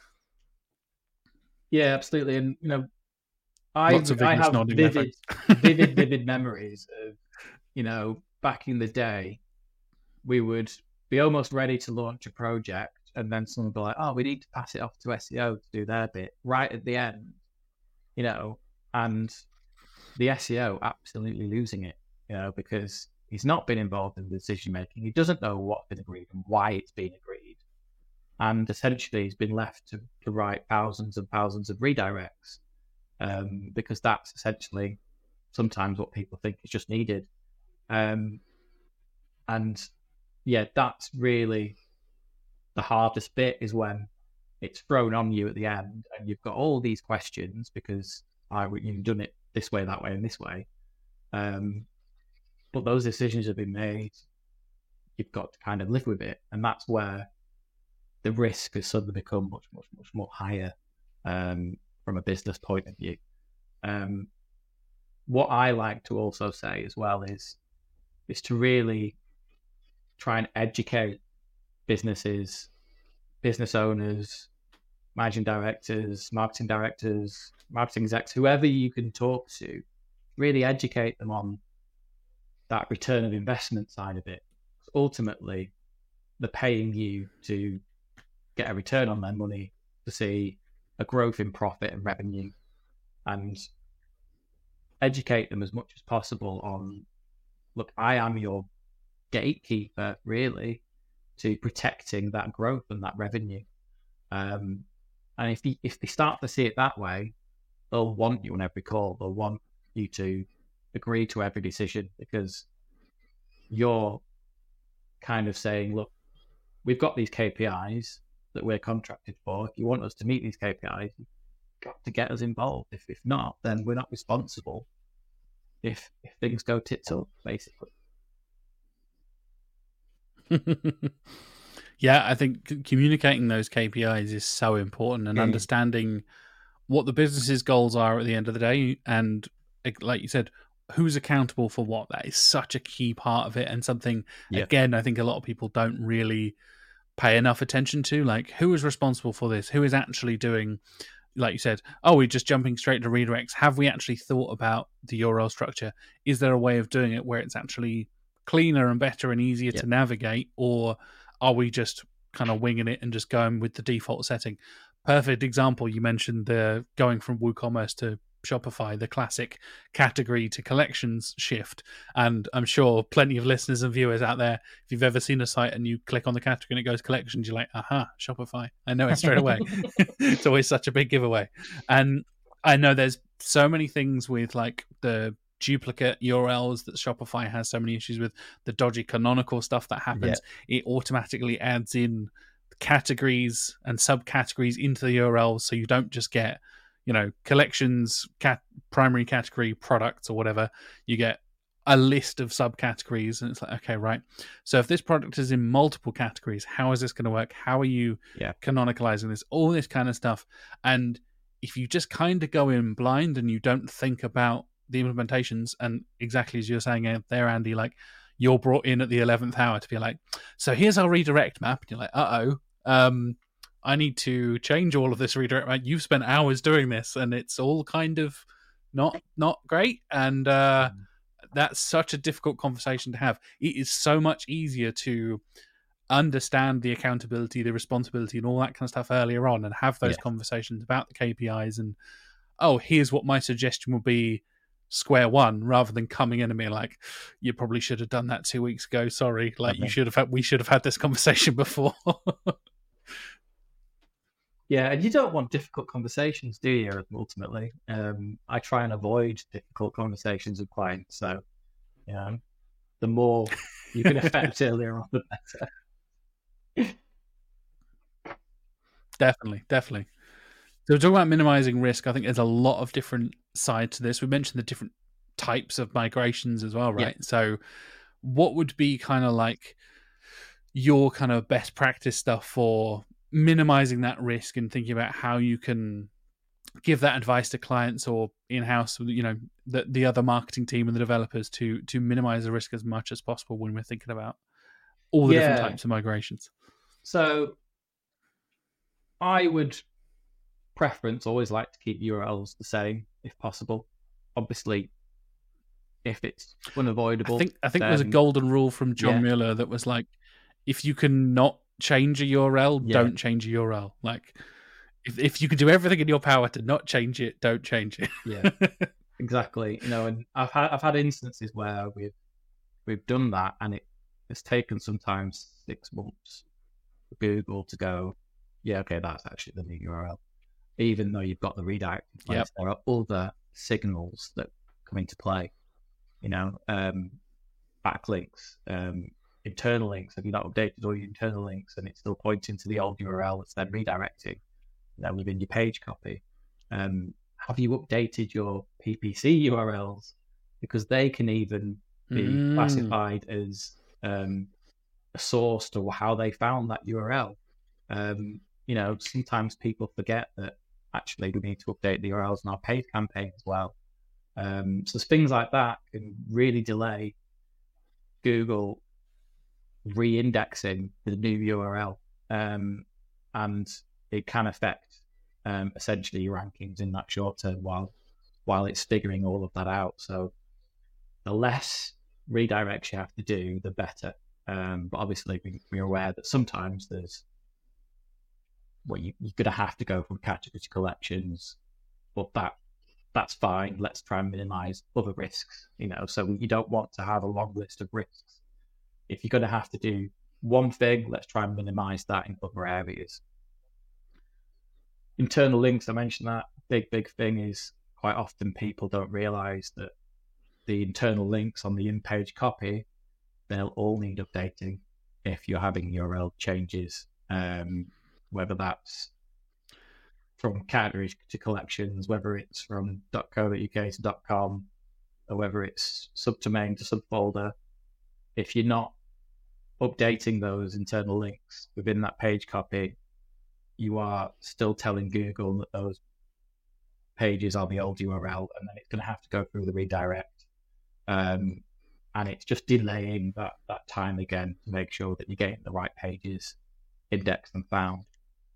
Speaker 2: Yeah, absolutely, and you know. I, I have vivid, vivid, vivid memories of, you know, back in the day, we would be almost ready to launch a project, and then someone would be like, "Oh, we need to pass it off to S E O to do their bit," right at the end, you know, and the S E O absolutely losing it, you know, because he's not been involved in the decision making. He doesn't know what's been agreed and why it's been agreed, and essentially he's been left to, to write thousands and thousands of redirects. Um, because that's essentially sometimes what people think is just needed. Um, and yeah, that's really the hardest bit, is when it's thrown on you at the end and you've got all these questions because I, you've done it this way, that way, and this way. Um, but those decisions have been made. You've got to kind of live with it. And that's where the risk has suddenly become much, much, much more higher. Um, from a business point of view. Um, what I like to also say as well is, is to really try and educate businesses, business owners, managing directors, marketing directors, marketing execs, whoever you can talk to, really educate them on that return of investment side of it. Ultimately, they're paying you to get a return on their money, to see a growth in profit and revenue, and educate them as much as possible on, look, I am your gatekeeper, really, to protecting that growth and that revenue. Um, and if you, if they start to see it that way, they'll want you on every call. They'll want you to agree to every decision, because you're kind of saying, look, we've got these K P Is that we're contracted for. If you want us to meet these K P Is, you've got to get us involved. If if not, then we're not responsible if if things go tits up, basically.
Speaker 1: Yeah, I think communicating those K P Is is so important, and mm. understanding what the business's goals are at the end of the day, and like you said, who's accountable for what. That is such a key part of it, and something, yeah. again, I think a lot of people don't really pay enough attention to, like, who is responsible for this, who is actually doing, like you said, oh, we're just jumping straight to redirects. Have we actually thought about the U R L structure? Is there a way of doing it where it's actually cleaner and better and easier yep. to navigate, or are we just kind of winging it and just going with the default setting? Perfect example, you mentioned the going from WooCommerce to Shopify, the classic category to collections shift. And I'm sure plenty of listeners and viewers out there, if you've ever seen a site and you click on the category and it goes collections, you're like, aha, Shopify. I know it straight away. It's always such a big giveaway. And I know there's so many things with like the duplicate U R Ls that Shopify has so many issues with, the dodgy canonical stuff that happens. Yeah. It automatically adds in categories and subcategories into the U R Ls, so you don't just get, you know, collections, cat, primary category, products, or whatever. You get a list of subcategories, and it's like, okay, right. So if this product is in multiple categories, how is this going to work? How are you yeah. canonicalizing this? All this kind of stuff. And if you just kind of go in blind and you don't think about the implementations, and exactly as you're saying there, Andy, like, you're brought in at the eleventh hour to be like, so here's our redirect map. And you're like, uh-oh, um, I need to change all of this redirect map. You've spent hours doing this, and it's all kind of not not great. And uh, mm. that's such a difficult conversation to have. It is so much easier to understand the accountability, the responsibility, and all that kind of stuff earlier on, and have those yeah. conversations about the K P Is. And, oh, here's what my suggestion would be square one rather than coming in and being like, you probably should have done that two weeks ago. Sorry. Like you should have had, we should have had this conversation before.
Speaker 2: Yeah. And you don't want difficult conversations, do you? Ultimately, um, I try and avoid difficult conversations with clients. So, you know, the more you can affect earlier on, the better.
Speaker 1: Definitely. Definitely. So we're talking about minimizing risk. I think there's a lot of different sides to this. We mentioned the different types of migrations as well, right? Yeah. So what would be kind of like your kind of best practice stuff for minimizing that risk and thinking about how you can give that advice to clients or in-house, you know, the, the other marketing team and the developers to to minimize the risk as much as possible when we're thinking about all the yeah. different types of migrations?
Speaker 2: So I would preference always like to keep U R Ls the same if possible. Obviously, if it's unavoidable.
Speaker 1: I think I think then, there's a golden rule from John yeah. Mueller that was like, if you can not change a U R L, yeah. don't change a U R L. Like, if if you can do everything in your power to not change it, don't change it.
Speaker 2: Yeah, exactly. You know, and I've had I've had instances where we've we've done that, and it it's taken sometimes six months for Google to go, yeah, okay, that's actually the new U R L. Even though you've got the redirect in place, yep. there are other signals that come into play. You know, um, backlinks, um, internal links. Have you not updated all your internal links and it's still pointing to the old U R L that's then redirecting, you know, within your page copy? Um, have you updated your P P C U R Ls? Because they can even be mm. classified as um, a source to how they found that U R L. Um, you know, sometimes people forget that actually we need to update the U R Ls in our paid campaign as well. Um, so things like that can really delay Google re-indexing the new U R L, um, and it can affect um, essentially your rankings in that short term while while it's figuring all of that out. So the less redirects you have to do, the better. Um, but obviously we, we're aware that sometimes there's well, you, you're going to have to go from category to collections, but that that's fine. Let's try and minimize other risks, you know, so you don't want to have a long list of risks. If you're going to have to do one thing, let's try and minimize that in other areas. Internal links, I mentioned that. Big, big thing is quite often people don't realize that the internal links on the in-page copy, they'll all need updating if you're having U R L changes. Um, whether that's from categories to collections, whether it's from .co.uk to .com, or whether it's subdomain to subfolder. If you're not updating those internal links within that page copy, you are still telling Google that those pages are the old U R L, and then it's going to have to go through the redirect. Um, and it's just delaying that, that time again to make sure that you're getting the right pages indexed and found.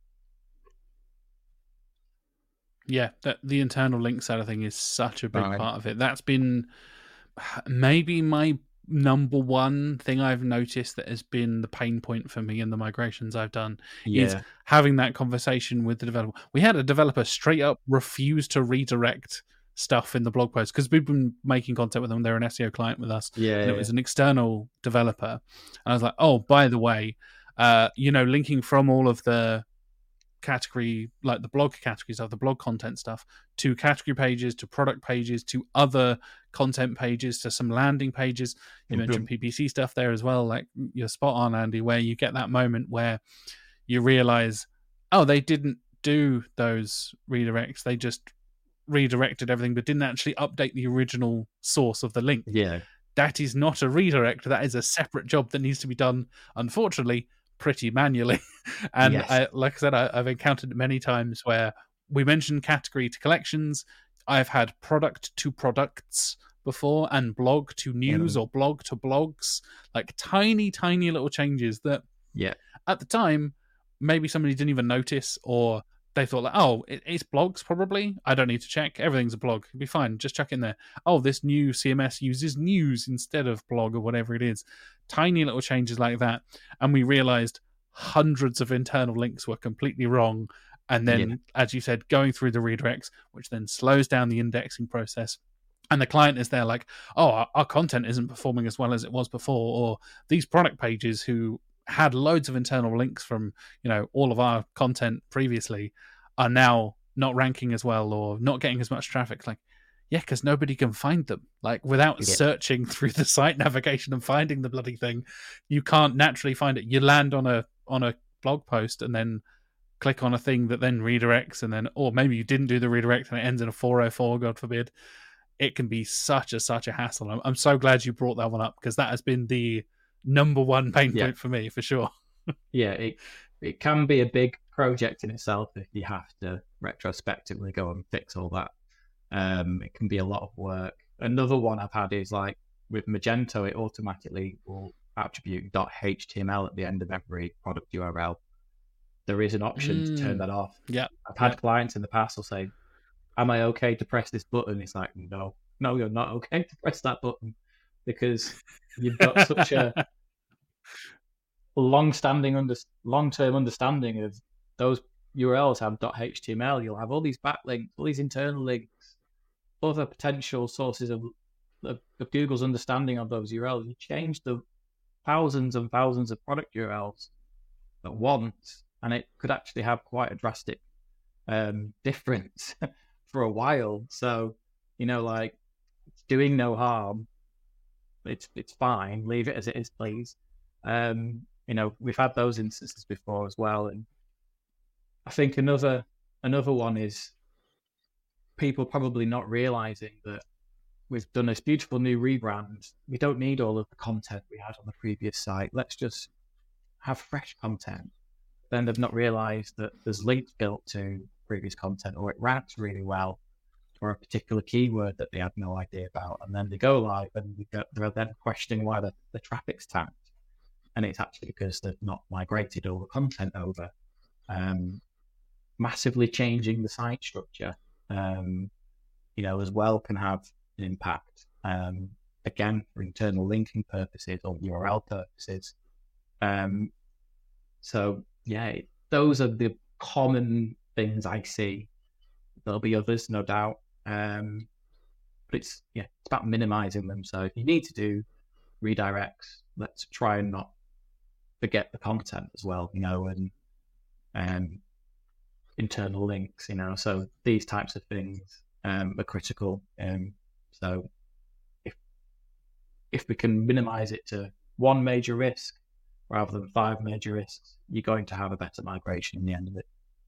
Speaker 1: Yeah, that the internal link side of thing is such a big right. part of it. That's been maybe my number one thing I've noticed that has been the pain point for me in the migrations I've done yeah. is having that conversation with the developer. We had a developer straight up refuse to redirect stuff in the blog post because we've been making content with them. They're an S E O client with us.
Speaker 2: Yeah,
Speaker 1: and
Speaker 2: yeah.
Speaker 1: It was an external developer. And I was like, oh, by the way, uh, you know, linking from all of the category, like the blog categories of the blog content stuff, to category pages, to product pages, to other content pages, to some landing pages. You mm-hmm. mentioned P P C stuff there as well. Like you're spot on, Andy, where you get that moment where you realize, oh, they didn't do those redirects. They just redirected everything, but didn't actually update the original source of the link.
Speaker 2: Yeah.
Speaker 1: That is not a redirect. That is a separate job that needs to be done, unfortunately, pretty manually. And yes. I, like I said, I, I've encountered many times where we mentioned category to collections. I've had product to products before and blog to news mm. or blog to blogs, like tiny, tiny little changes that
Speaker 2: yeah.
Speaker 1: at the time, maybe somebody didn't even notice, or they thought like, oh, it, it's blogs probably. I don't need to check. Everything's a blog. It'll be fine. Just check in there. Oh, this new C M S uses news instead of blog or whatever it is. Tiny little changes like that. And we realized hundreds of internal links were completely wrong. And then, yeah. as you said, going through the redirects, which then slows down the indexing process, And the client is there like, oh, our, our content isn't performing as well as it was before, or these product pages who had loads of internal links from, you know, all of our content previously are now not ranking as well or not getting as much traffic. Like, yeah, because nobody can find them. Like, without
Speaker 2: Yeah.
Speaker 1: searching through the site navigation and finding the bloody thing, you can't naturally find it. You land on a on a blog post and then click on a thing that then redirects, and then, or maybe you didn't do the redirect and it ends in a four oh four, God forbid. It can be such a such a hassle. I'm, I'm so glad you brought that one up, because that has been the number one pain
Speaker 2: Yeah.
Speaker 1: point for me, for sure.
Speaker 2: Yeah, it it can be a big project in itself if you have to retrospectively go and fix all that. Um, it can be a lot of work. Another one I've had is like with Magento, it automatically will attribute .html at the end of every product U R L. There is an option
Speaker 1: Mm.
Speaker 2: to turn that off.
Speaker 1: Yeah.
Speaker 2: I've had
Speaker 1: Yeah.
Speaker 2: clients in the past will say, am I okay to press this button? It's like, no, no, you're not okay to press that button, because you've got such a long-standing, under, long-term understanding of those U R Ls have .html. You'll have all these backlinks, all these internal links, other potential sources of, of, of Google's understanding of those U R Ls. You change the thousands and thousands of product U R Ls at once, and it could actually have quite a drastic um, difference for a while. So, you know, like, it's doing no harm. It's it's fine. Leave it as it is, please. Um, you know, we've had those instances before as well, and I think another another one is people probably not realizing that we've done this beautiful new rebrand. We don't need all of the content we had on the previous site. Let's just have fresh content. Then they've not realized that there's links built to previous content, or it ranks really well for a particular keyword that they had no idea about. And then they go live and they're then questioning why the, the traffic's tanked. And it's actually because they've not migrated all the content over. Um, massively changing the site structure, um, you know, as well can have an impact. Um, again, for internal linking purposes or U R L purposes. Um, so yeah, those are the common things I see. There'll be others, no doubt. Um, but it's yeah, it's about minimizing them. So if you need to do redirects, let's try and not forget the content as well, you know, and um, internal links, you know. So these types of things um, are critical. Um, so if if we can minimize it to one major risk rather than five major risks, you're going to have a better migration in the end of it.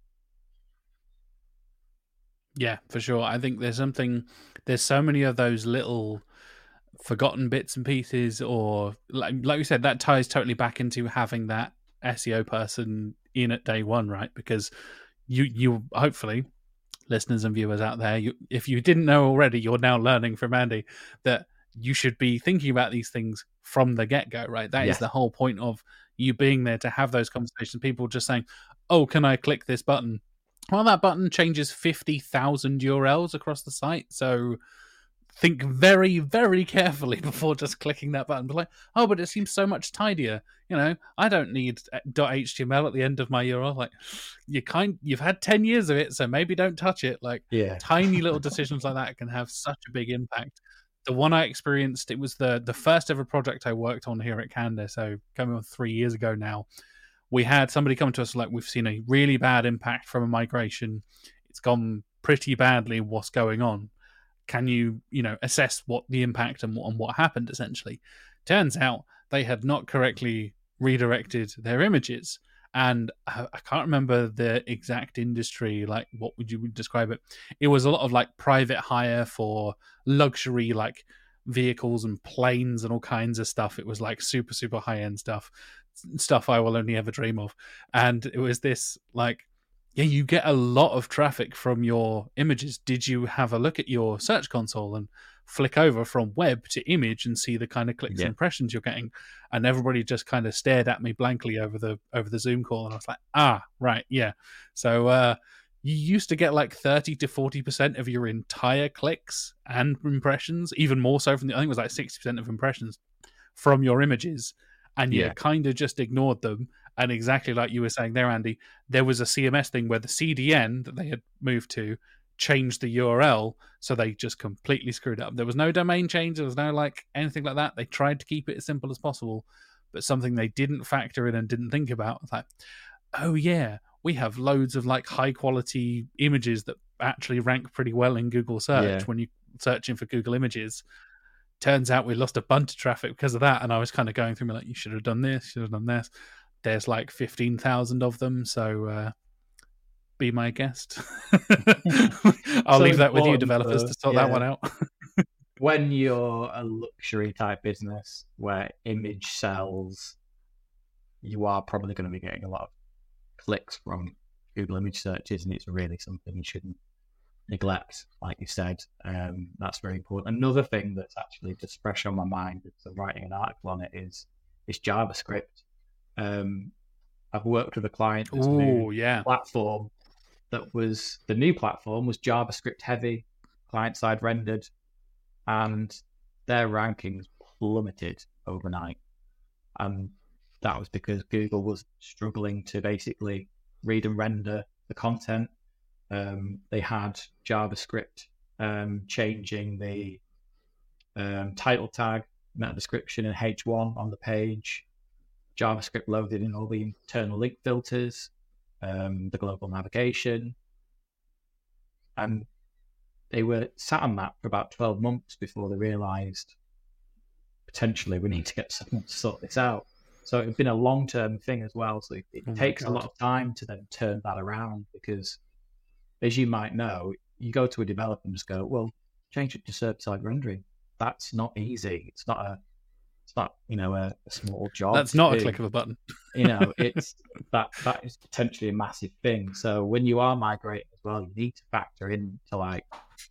Speaker 1: Yeah, for sure. I think there's something, there's so many of those little forgotten bits and pieces, or like, like we said, that ties totally back into having that S E O person in at day one, right? Because you, you hopefully, listeners and viewers out there, you, if you didn't know already, you're now learning from Andy that you should be thinking about these things from the get-go, right? That
Speaker 2: Yes.
Speaker 1: is the whole point of you being there, to have those conversations. People just saying, oh, can I click this button? Well, that button changes fifty thousand U R Ls across the site, so think very, very carefully before just clicking that button. But like, oh, but it seems so much tidier. You know, I don't need .html at the end of my U R L. Like, you kind, you've had ten years of it, so maybe don't touch it. Like,
Speaker 2: Yeah.
Speaker 1: tiny little decisions like that can have such a big impact. The one I experienced, it was the the first ever project I worked on here at Candour, so coming on three years ago now. We had somebody come to us like, we've seen a really bad impact from a migration. It's gone pretty badly. What's going on? Can you, you know, assess what the impact and, and what happened, essentially? Turns out they had not correctly redirected their images. And I, I can't remember the exact industry, like what would you describe it? It was a lot of like private hire for luxury, like vehicles and planes and all kinds of stuff. It was like super, super high-end stuff. Stuff I will only ever dream of. And it was this like, yeah, you get a lot of traffic from your images. Did you have a look at your search console and flick over from web to image and see the kind of clicks
Speaker 2: Yeah.
Speaker 1: and impressions you're getting? And everybody just kind of stared at me blankly over the over the Zoom call, and I was like, ah, right, yeah. So uh you used to get like thirty to forty percent of your entire clicks and impressions, even more so from the, I think it was like sixty percent of impressions from your images. And you
Speaker 2: Yeah.
Speaker 1: kind of just ignored them. And exactly like you were saying there, Andy, there was a C M S thing where the C D N that they had moved to changed the U R L, so they just completely screwed it up. There was no domain change, there was no like anything like that. They tried to keep it as simple as possible, but something they didn't factor in and didn't think about was like, oh yeah, we have loads of like high quality images that actually rank pretty well in Google search
Speaker 2: Yeah.
Speaker 1: when you're searching for Google images. Turns out we lost a bunch of traffic because of that, and I was kind of going through me like, you should have done this, should have done this. There's like fifteen thousand of them, so uh, be my guest. I'll
Speaker 2: So
Speaker 1: leave that with you,
Speaker 2: important
Speaker 1: developers,
Speaker 2: for-
Speaker 1: to sort
Speaker 2: yeah.
Speaker 1: that one out.
Speaker 2: When you're a luxury type business where image sells, you are probably going to be getting a lot of clicks from Google image searches, and it's really something you shouldn't neglect, like you said. Um, that's very important. Another thing that's actually just fresh on my mind, so writing an article on it, is is JavaScript. Um, I've worked with a client that's
Speaker 1: Oh
Speaker 2: moved
Speaker 1: yeah,
Speaker 2: platform that was the new platform was JavaScript heavy, client side rendered, and their rankings plummeted overnight. And that was because Google was struggling to basically read and render the content. Um, they had JavaScript um, changing the um, title tag, meta description, and H one on the page. JavaScript loaded in all the internal link filters, um, the global navigation. And they were sat on that for about twelve months before they realized potentially we need to get someone to sort this out. So it's been a long-term thing as well. So it, it
Speaker 1: Oh my
Speaker 2: takes a
Speaker 1: God.
Speaker 2: lot of time to then turn that around because, as you might know, you go to a developer and just go, well, change it to server-side rendering. That's not easy. It's not a, it's not, you know, a, a small job.
Speaker 1: that's
Speaker 2: to
Speaker 1: not a
Speaker 2: do.
Speaker 1: click of a button.
Speaker 2: You know, it's that that is potentially a massive thing. So when you are migrating as well, you need to factor in to like,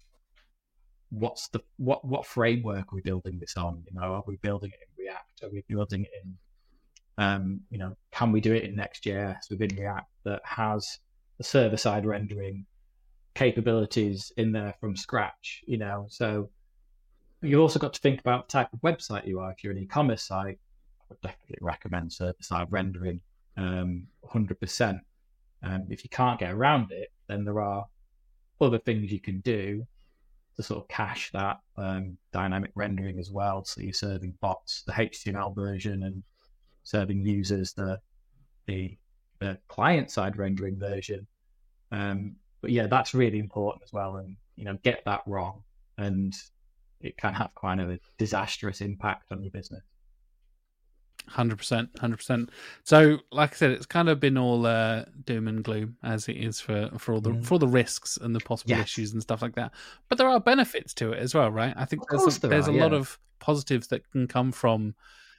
Speaker 2: what's the what what framework are we building this on? You know, are we building it in React? Are we building it in um, you know, can we do it in Next.js within React that has the server-side rendering capabilities in there from scratch? You know, so you've also got to think about the type of website you are. If you're an e-commerce site, I would definitely recommend server-side rendering, um, one hundred percent. Um, if you can't get around it, then there are other things you can do to sort of cache that um, dynamic rendering as well. So you're serving bots the H T M L version and serving users the the, the client-side rendering version. Um, but yeah, that's really important as well. And you know, get that wrong, and it can have quite a disastrous impact on your business.
Speaker 1: one hundred percent, one hundred percent. So, like I said, it's kind of been all uh, doom and gloom as it is for, for all the
Speaker 2: Mm.
Speaker 1: for all the risks and the possible
Speaker 2: Yes.
Speaker 1: issues and stuff like that. But there are benefits to it as well, right? I think
Speaker 2: Of
Speaker 1: there's
Speaker 2: course
Speaker 1: a,
Speaker 2: there
Speaker 1: there's
Speaker 2: are,
Speaker 1: a lot
Speaker 2: yeah.
Speaker 1: of positives that can come from.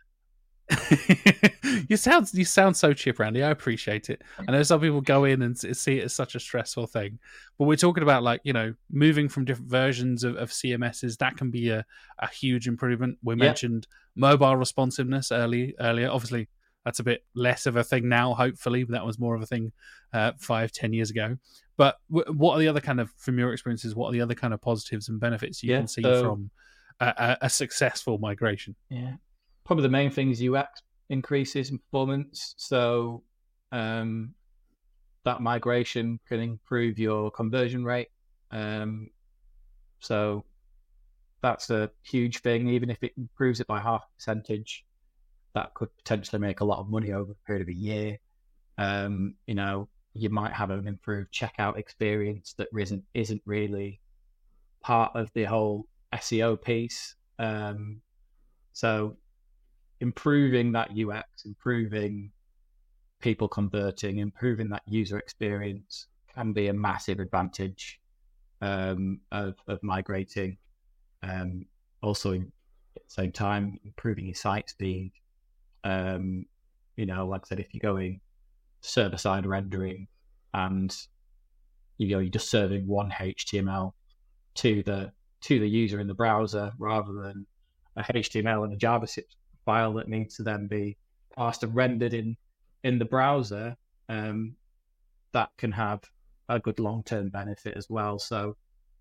Speaker 1: you sound you sound so chip Randy. I appreciate it. I know some people go in and s- see it as such a stressful thing, but we're talking about like you know moving from different versions of, of C M Ss. That can be a, a huge improvement. We
Speaker 2: Yep.
Speaker 1: mentioned mobile responsiveness early earlier. Obviously, that's a bit less of a thing now. Hopefully, that was more of a thing uh, five ten years ago. But w- what are the other kind of from your experiences? What are the other kind of positives and benefits you
Speaker 2: Yeah,
Speaker 1: can see
Speaker 2: so-
Speaker 1: from a, a, a successful migration?
Speaker 2: Yeah, probably the main thing is U X increases in performance. So um, that migration can improve your conversion rate. Um, so that's a huge thing. Even if it improves it by half a percentage, that could potentially make a lot of money over a period of a year. Um, you know, you might have an improved checkout experience that isn't isn't really part of the whole S E O piece. Um, so improving that U X, improving people converting, improving that user experience can be a massive advantage um, of, of migrating. Um, also, in, at the same time, improving your site speed. Um, you know, like I said, if you're going server-side rendering and you know you're just serving one H T M L to the to the user in the browser rather than a H T M L and a JavaScript file that needs to then be parsed and rendered in in the browser, um, that can have a good long-term benefit as well. So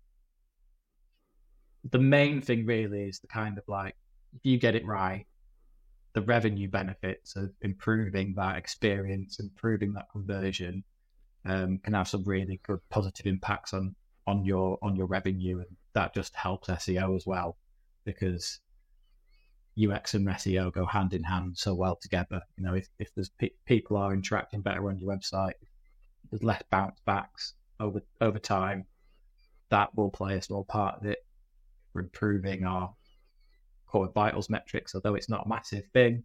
Speaker 2: the main thing really is the kind of like, if you get it right, the revenue benefits of improving that experience, improving that conversion, um, can have some really good positive impacts on on your on your revenue, and that just helps S E O as well, because U X and S E O go hand in hand so well together. You know, if, if there's pe- people are interacting better on your website, there's less bounce backs over over time, that will play a small part of it for improving our core vitals metrics. Although it's not a massive thing,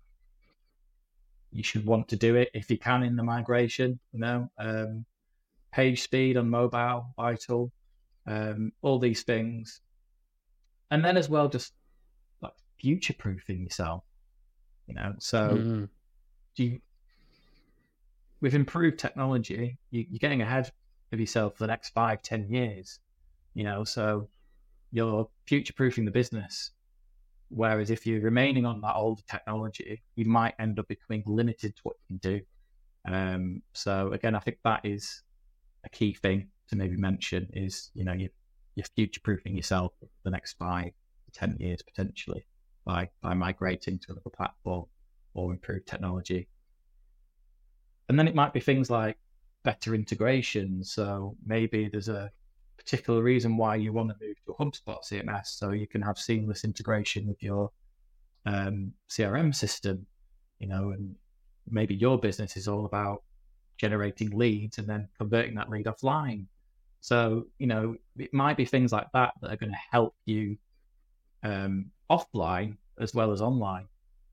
Speaker 2: you should want to do it if you can in the migration. You know, um, page speed on mobile, vital, um, all these things, and then as well, just like future proofing yourself. You know, so
Speaker 1: Mm.
Speaker 2: do you, with improved technology, you, you're getting ahead of yourself for the next five, ten years. You know, so you're future proofing the business. Whereas if you're remaining on that older technology, you might end up becoming limited to what you can do. Um, so again, I think that is a key thing to maybe mention is, you know, you, you're future proofing yourself for the next five to ten years potentially by, by migrating to another platform or improved technology. And then it might be things like better integration. So maybe there's a particular reason why you want to move to a HubSpot C M S, so you can have seamless integration with your um, C R M system, you know, and maybe your business is all about generating leads and then converting that lead offline. So, you know, it might be things like that that are going to help you um, offline as well as online.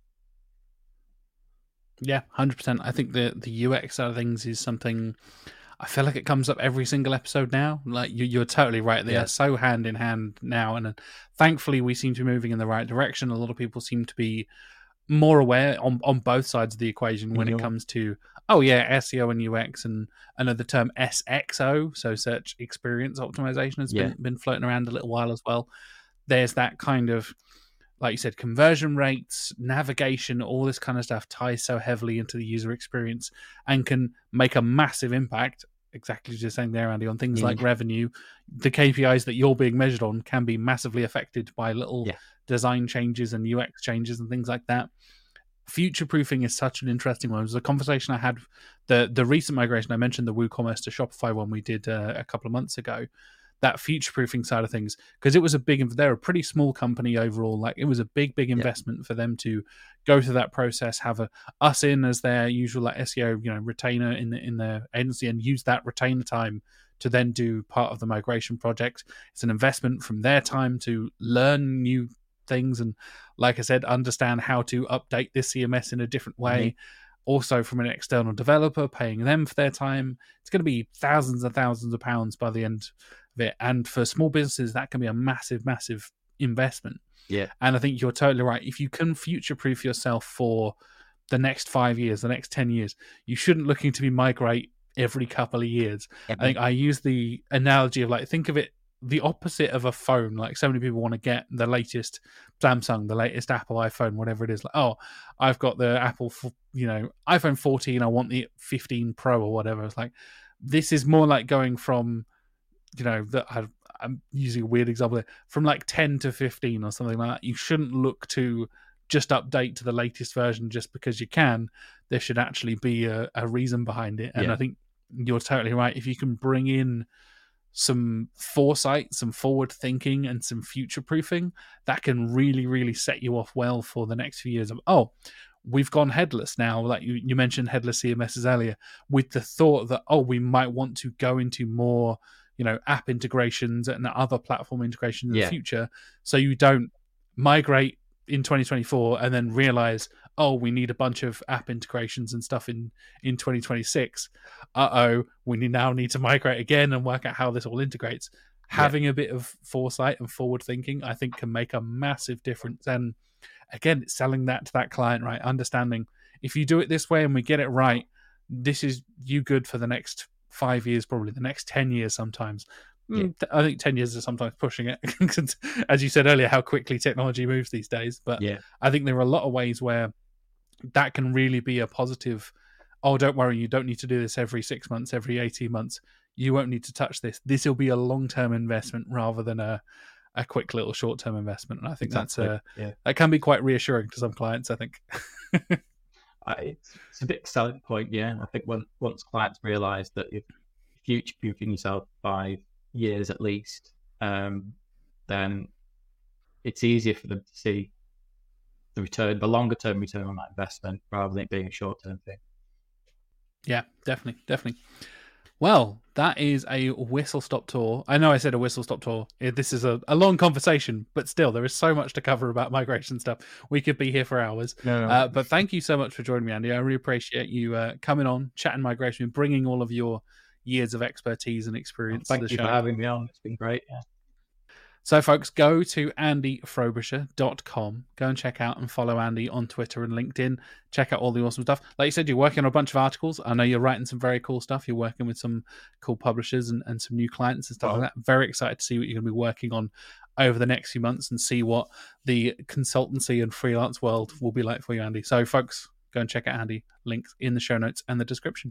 Speaker 1: Yeah, one hundred percent. I think the, the U X side of things is something I feel like it comes up every single episode now. Like you, you're totally right. They
Speaker 2: Yeah.
Speaker 1: are so hand in hand now. And uh, thankfully, we seem to be moving in the right direction. A lot of people seem to be more aware on, on both sides of the equation when
Speaker 2: Yeah.
Speaker 1: it comes to, oh, yeah, S E O and U X. And another term, S X O, so search experience optimization, has
Speaker 2: Yeah.
Speaker 1: been, been floating around a little while as well. There's that kind of, like you said, conversion rates, navigation, all this kind of stuff ties so heavily into the user experience and can make a massive impact, exactly as you're saying there, Andy, on things
Speaker 2: Yeah.
Speaker 1: like revenue. The K P Is that you're being measured on can be massively affected by little
Speaker 2: Yeah.
Speaker 1: design changes and U X changes and things like that. Future-proofing is such an interesting one. It was a conversation I had, the, the recent migration, I mentioned the WooCommerce to Shopify one we did uh, a couple of months ago. That future-proofing side of things, because it was a big, they're a pretty small company overall. Like it was a big, big investment yeah. for them to go through that process, have a, us in as their usual like S E O, you know, retainer in the in their agency, and use that retainer time to then do part of the migration project. It's an investment from their time to learn new things and, like I said, understand how to update this C M S in a different way. Mm-hmm. Also from an external developer, paying them for their time. It's going to be thousands and thousands of pounds by the end of it. And for small businesses, that can be a massive, massive investment.
Speaker 2: Yeah.
Speaker 1: And I think you're totally right. If you can future-proof yourself for the next five years, the next ten years, you shouldn't looking to be migrate every couple of years. Mm-hmm. I think I use the analogy of like, think of it the opposite of a phone. Like so many people want to get the latest Samsung, the latest Apple iPhone, whatever it is. Like, oh, I've got the Apple, you know, iPhone fourteen. I want the fifteen Pro or whatever. It's like, this is more like going from, you know, that I'm using a weird example there, from like ten to fifteen or something like that. You shouldn't look to just update to the latest version just because you can. There should actually be a, a reason behind it. And yeah. I think you're totally right. If you can bring in some foresight, some forward thinking, and some future proofing, that can really, really set you off well for the next few years of, oh, we've gone headless now. Like you, you mentioned headless C M Ss earlier, with the thought that, oh, we might want to go into more, you know, app integrations and other platform integrations in yeah. the future. So you don't migrate in twenty twenty-four and then realize, oh, we need a bunch of app integrations and stuff in, in twenty twenty-six. Uh-oh, we now need to migrate again and work out how this all integrates. Having yeah. a bit of foresight and forward thinking, I think, can make a massive difference. And again, it's selling that to that client, right? Understanding if you do it this way and we get it right, this is you good for the next five years, probably the next ten years sometimes. Yeah. I think ten years is sometimes pushing it. As you said earlier, how quickly technology moves these days. But
Speaker 2: yeah.
Speaker 1: I think there are a lot of ways where that can really be a positive. Oh, don't worry, you don't need to do this every six months, every eighteen months. You won't need to touch this. This will be a long-term investment rather than a, a quick little short-term investment. And I think
Speaker 2: exactly.
Speaker 1: that's a,
Speaker 2: yeah.
Speaker 1: that can be quite reassuring to some clients, I think.
Speaker 2: I, it's a big selling point, yeah. I think when, once clients realise that if future-proofing yourself by, years at least, um, then it's easier for them to see the return, the longer term return on that investment, rather than it being a short term thing.
Speaker 1: Yeah, definitely, definitely. Well, that is a whistle-stop tour. I know I said a whistle-stop tour. This is a, a long conversation, but still, there is so much to cover about migration stuff. We could be here for hours.
Speaker 2: No, no.
Speaker 1: Uh, but thank you so much for joining me, Andy. I really appreciate you uh, coming on, chatting migration, and bringing all of your years of expertise and experience
Speaker 2: Thank
Speaker 1: to the
Speaker 2: you
Speaker 1: show.
Speaker 2: for having me on. It's been great. Yeah.
Speaker 1: So, folks, go to andy frobisher dot com. Go and check out and follow Andy on Twitter and LinkedIn. Check out all the awesome stuff. Like you said, you're working on a bunch of articles. I know you're writing some very cool stuff. You're working with some cool publishers and, and some new clients and stuff
Speaker 2: Wow.
Speaker 1: like that. Very excited to see what you're going to be working on over the next few months and see what the consultancy and freelance world will be like for you, Andy. So, folks, go and check out Andy. Links in the show notes and the description.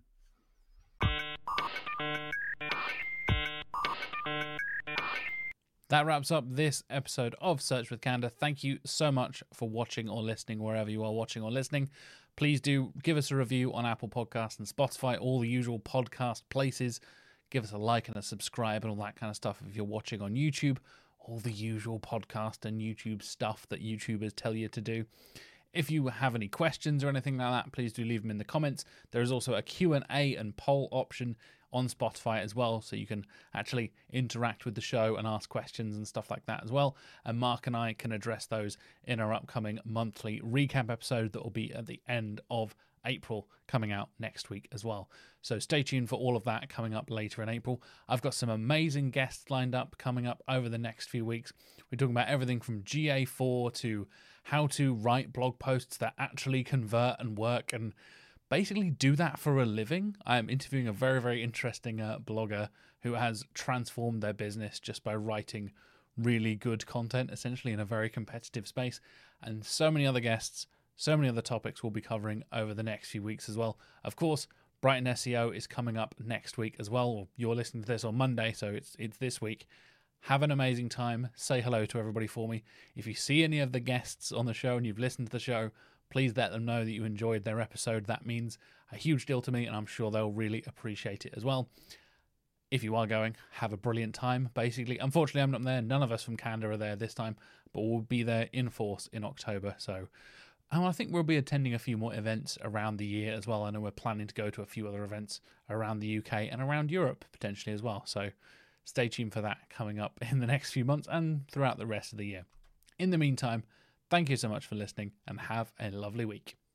Speaker 1: That wraps up this episode of Search with Candour. Thank you so much for watching or listening wherever you are watching or listening. Please do give us a review on Apple Podcasts and Spotify, all the usual podcast places. Give us a like and a subscribe and all that kind of stuff if you're watching on YouTube. All the usual podcast and YouTube stuff that YouTubers tell you to do. If you have any questions or anything like that, please do leave them in the comments. There is also a Q and A and poll option on Spotify as well, so you can actually interact with the show and ask questions and stuff like that as well. And Mark and I can address those in our upcoming monthly recap episode that will be at the end of April, coming out next week as well. So stay tuned for all of that coming up later in April. I've got some amazing guests lined up coming up over the next few weeks. We're talking about everything from G A four to how to write blog posts that actually convert and work and basically do that for a living. I'm interviewing a very, very interesting uh, blogger who has transformed their business just by writing really good content, essentially in a very competitive space. And so many other guests, so many other topics we'll be covering over the next few weeks as well. Of course, Brighton S E O is coming up next week as well. You're listening to this on Monday, so it's it's this week. Have an amazing time. Say hello to everybody for me. If you see any of the guests on the show and you've listened to the show, please let them know that you enjoyed their episode. That means a huge deal to me, and I'm sure they'll really appreciate it as well. If you are going, have a brilliant time, basically. Unfortunately, I'm not there. None of us from Candour are there this time, but we'll be there in force in October. So and I think we'll be attending a few more events around the year as well. I know we're planning to go to a few other events around the U K and around Europe potentially as well. So stay tuned for that coming up in the next few months and throughout the rest of the year. In the meantime, thank you so much for listening and have a lovely week.